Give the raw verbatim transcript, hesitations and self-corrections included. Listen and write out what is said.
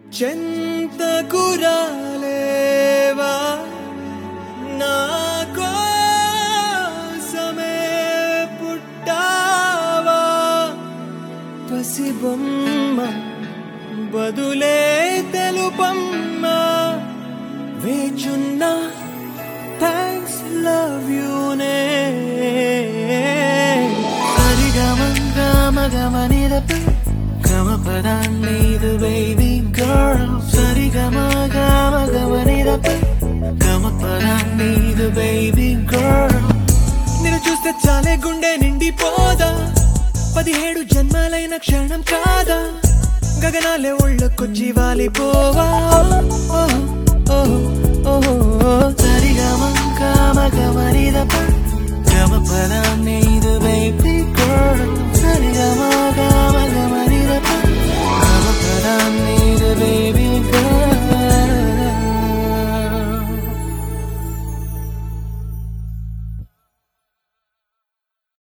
చెంతకు రాలేవా నా కోసమే పుట్టావా పసిబొమ్మ బదులే తెలుపమ్మ వేచున్నా థ్యాంక్స్ లవ్ యూ నే సరిగమగమగమనిదపై గమ పదాన్నిదు బేబీ గర్ల్ సరిగమగమగమనిదపై గమ పదాన్నిదు బేబీ గర్ల్ నిన్ను చూస్తే చాలే గుండె నిండిపోదా పదిహేడు జన్మాలైన క్షణం కాదా గగనాలే ఒళ్ళకొచ్చి వాలిపోవా సరిగమగమగమనిదపై గమ పదాన్నిదు బేబీ గర్ల్ సరిగమగమగమని